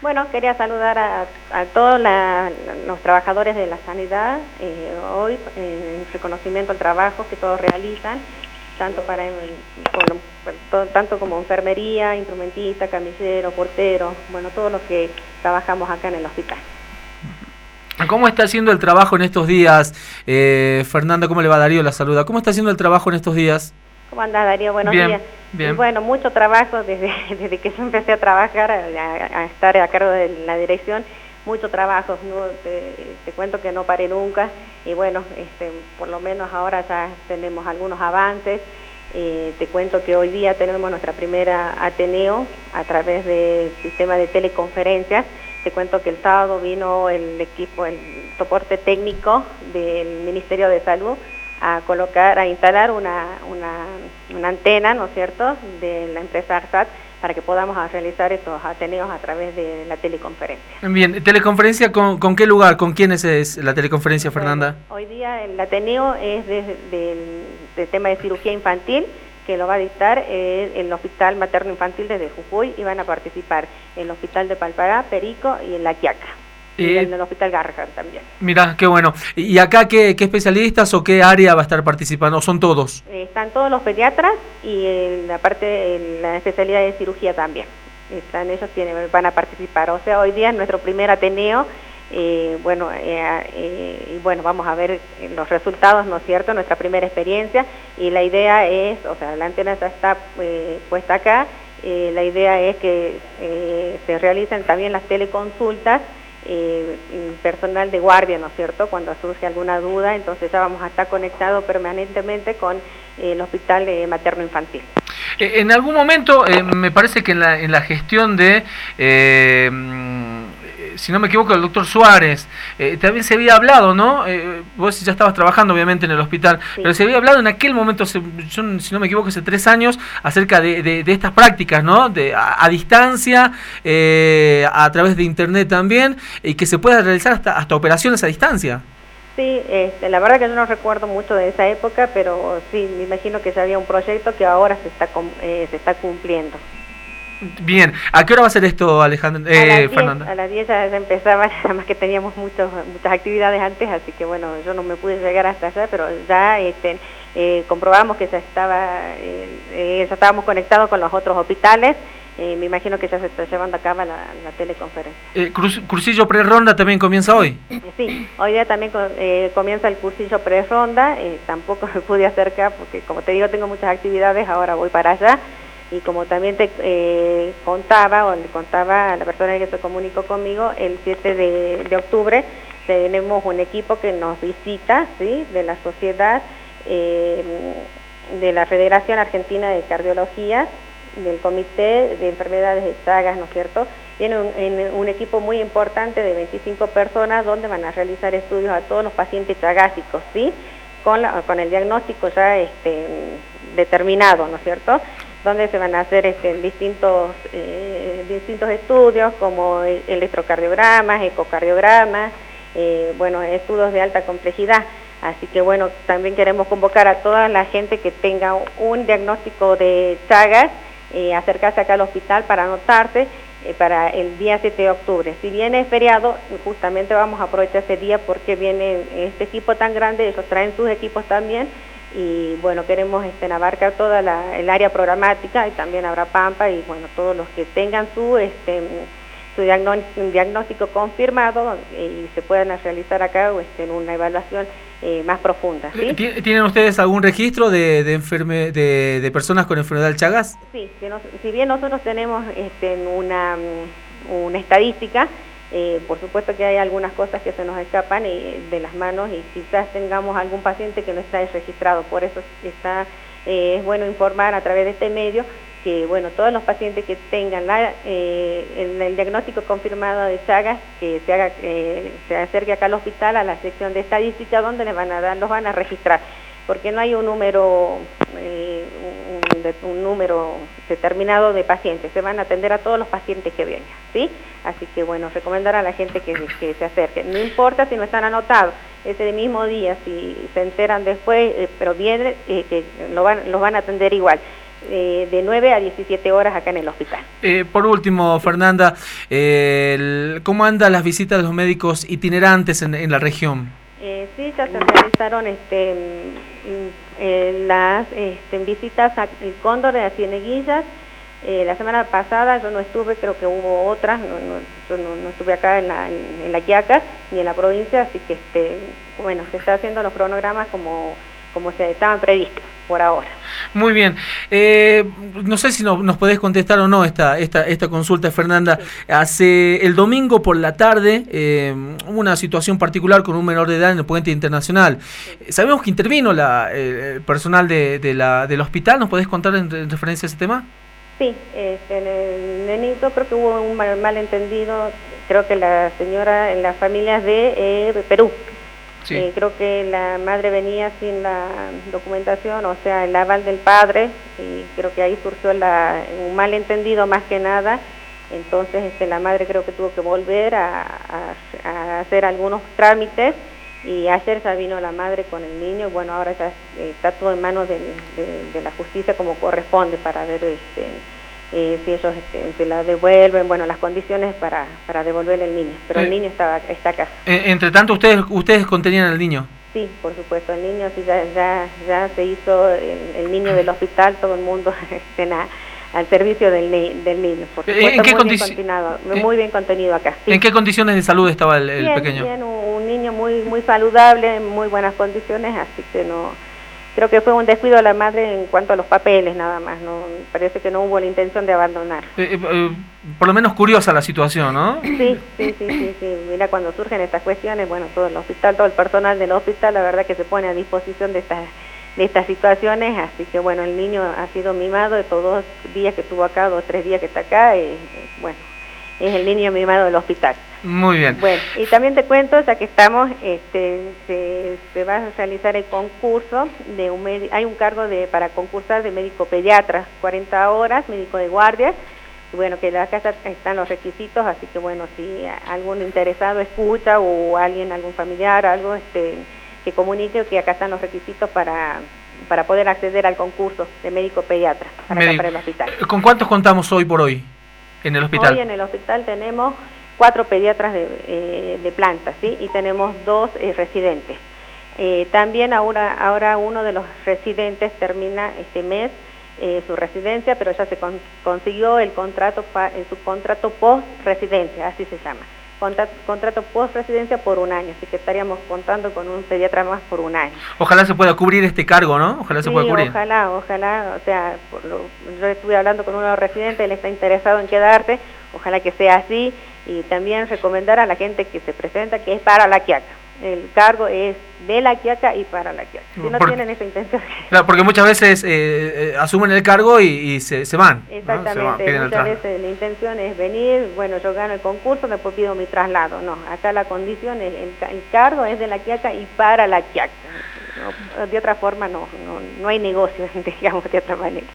Bueno, quería saludar a todos los trabajadores de la sanidad hoy en reconocimiento al trabajo que todos realizan, tanto tanto como enfermería, instrumentista, camillero, portero, bueno, todos los que trabajamos acá en el hospital. ¿Cómo está haciendo el trabajo en estos días? Fernanda, ¿cómo le va? Darío la saluda. ¿Cómo está haciendo el trabajo en estos días? ¿Cómo andás, Darío? Buenos días. Bien. Y bueno, mucho trabajo desde que yo empecé a trabajar, a estar a cargo de la dirección, mucho trabajo, ¿no? Te cuento que no paré nunca, y bueno, por lo menos ahora ya tenemos algunos avances. Te cuento que hoy día tenemos nuestra primera Ateneo a través del sistema de teleconferencias. Te cuento que el sábado vino el equipo, el soporte técnico del Ministerio de Salud a instalar una antena, ¿no es cierto?, de la empresa ARSAT para que podamos realizar estos ateneos a través de la teleconferencia. Bien, ¿teleconferencia con qué lugar? ¿Con quiénes es la teleconferencia, Fernanda? Bueno, hoy día el ateneo es del tema de cirugía infantil, que lo va a dictar el Hospital Materno Infantil desde Jujuy, y van a participar el Hospital de Palpará, Perico y en La Quiaca. Y en el Hospital Garrahan también. Mirá, qué bueno. ¿Y acá qué especialistas o qué área va a estar participando? ¿Son todos? Están todos los pediatras y la especialidad de cirugía también. Ellos van a participar. O sea, hoy día es nuestro primer Ateneo. Bueno, vamos a ver los resultados, ¿no es cierto?, nuestra primera experiencia, y la idea es, o sea, la antena ya está puesta acá, la idea es que se realicen también las teleconsultas, personal de guardia, ¿no es cierto?, cuando surge alguna duda, entonces ya vamos a estar conectados permanentemente con el Hospital Materno Infantil. En algún momento, me parece que en la gestión de... si no me equivoco, el doctor Suárez, también se había hablado, ¿no? Vos ya estabas trabajando obviamente en el hospital, sí, pero se había hablado en aquel momento, si no me equivoco, hace 3 años, acerca de estas prácticas, ¿no? A distancia, a través de internet también, y que se pueda realizar hasta operaciones a distancia. Sí, la verdad que yo no recuerdo mucho de esa época, pero sí, me imagino que ya había un proyecto que ahora se está cumpliendo. Bien, ¿a qué hora va a ser esto, Alejandra? Fernanda. A las 10 ya empezaba, además que teníamos muchas actividades antes, así que bueno, yo no me pude llegar hasta allá, pero ya comprobamos que ya estábamos conectados con los otros hospitales. Me imagino que ya se está llevando a cabo la teleconferencia. ¿Cursillo pre-ronda también comienza hoy? Sí, hoy día también comienza el cursillo pre-ronda. Tampoco me pude acercar porque, como te digo, tengo muchas actividades, ahora voy para allá. Y como también te contaba, o le contaba a la persona que se comunicó conmigo, el 7 de octubre tenemos un equipo que nos visita, ¿sí?, de la sociedad, de la Federación Argentina de Cardiología, del Comité de Enfermedades de Chagas, ¿no es cierto? Tiene un equipo muy importante de 25 personas donde van a realizar estudios a todos los pacientes chagásicos, ¿sí?, con el diagnóstico ya determinado, ¿no es cierto?, donde se van a hacer distintos estudios como electrocardiogramas, ecocardiogramas, estudios de alta complejidad. Así que bueno, también queremos convocar a toda la gente que tenga un diagnóstico de Chagas, acercarse acá al hospital para anotarse para el día 7 de octubre. Si bien es feriado, justamente vamos a aprovechar ese día porque viene este equipo tan grande, ellos traen sus equipos también, y bueno, queremos abarcar toda el área programática, y también habrá Pampa, y bueno, todos los que tengan su diagnóstico confirmado y se puedan realizar acá una evaluación más profunda, ¿sí? ¿Tienen ustedes algún registro de personas con enfermedad del Chagas? Sí, si bien nosotros tenemos una estadística, por supuesto que hay algunas cosas que se nos escapan de las manos, y quizás tengamos algún paciente que no está registrado. Por eso es bueno informar a través de este medio que bueno, todos los pacientes que tengan el diagnóstico confirmado de Chagas, que se acerque acá al hospital, a la sección de estadística, donde los van a registrar, porque no hay un número determinado de pacientes, se van a atender a todos los pacientes que vengan, ¿sí? Así que bueno, recomendar a la gente que se acerque, no importa si no están anotados, ese mismo día, si se enteran después, pero vienen, que los van a atender igual. de 9 a 17 horas acá en el hospital. Por último, Fernanda, ¿cómo andan las visitas de los médicos itinerantes en la región? Sí, ya se realizaron las visitas al Cóndor de las Cieneguillas. La semana pasada yo no estuve, creo que hubo otras, yo no estuve acá en la Quiaca ni en la provincia, así que bueno, se está haciendo los cronogramas como se estaban previstos por ahora. Muy bien. No sé si nos podés contestar o no esta consulta, Fernanda. Sí. Hace el domingo por la tarde hubo una situación particular con un menor de edad en el puente internacional. Sí. Sabemos que intervino el personal del hospital. ¿Nos podés contar en referencia a ese tema? Sí, en el nenito creo que hubo un malentendido. Creo que la señora en las familias de Perú. Sí. Creo que la madre venía sin la documentación, o sea, el aval del padre, y creo que ahí surgió un malentendido más que nada. Entonces la madre creo que tuvo que volver a hacer algunos trámites, y ayer ya vino la madre con el niño. Bueno, ahora ya está todo en manos de la justicia como corresponde para ver si ellos se la devuelven, bueno, las condiciones para devolverle el niño, pero el niño está acá. Entre tanto, ¿ustedes contenían al niño? Sí, por supuesto, el niño sí ya se hizo el niño del hospital, todo el mundo al servicio del niño. Por supuesto, muy bien contenido acá. Sí. ¿En qué condiciones de salud estaba el pequeño? Bien, un niño muy saludable, en muy buenas condiciones, así que no... Creo que fue un descuido de la madre en cuanto a los papeles, nada más. No, parece que no hubo la intención de abandonar. Por lo menos curiosa la situación, ¿no? Sí. Mira, cuando surgen estas cuestiones, bueno, todo el hospital, todo el personal del hospital, la verdad que se pone a disposición de estas situaciones. Así que, bueno, el niño ha sido mimado de todos los días que estuvo acá, 2 o 3 días que está acá, y bueno, es el niño mimado del hospital. Muy bien. Bueno, y también te cuento, ya que estamos, se va a realizar el concurso hay un cargo para concursar de médico pediatra, 40 horas, médico de guardia, y bueno, que acá están los requisitos, así que bueno, si algún interesado escucha o algún familiar, algo, que comunique que acá están los requisitos para poder acceder al concurso de médico pediatra para el hospital. ¿Con cuántos contamos hoy por hoy en el hospital? Hoy en el hospital tenemos 4 pediatras de planta, ¿sí? Y tenemos 2 residentes. También ahora uno de los residentes termina este mes su residencia, pero ya se consiguió el subcontrato post-residencia, así se llama. Contrato post-residencia por 1 año, así que estaríamos contando con un pediatra más por 1 año. Ojalá se pueda cubrir este cargo, ¿no? Ojalá se pueda cubrir. Ojalá, o sea, yo estuve hablando con uno de los residentes, él está interesado en quedarse, ojalá que sea así, y también recomendar a la gente que se presenta que es para la Quiaca. El cargo es de la Quiaca y para la Quiaca. Si no tienen esa intención. Claro, porque muchas veces asumen el cargo y se van. Exactamente, ¿no? Muchas veces la intención es venir, bueno, yo gano el concurso, después pido mi traslado. No, acá la condición es el cargo es de la Quiaca y para la Quiaca. No, de otra forma no hay negocio, digamos, de otra manera.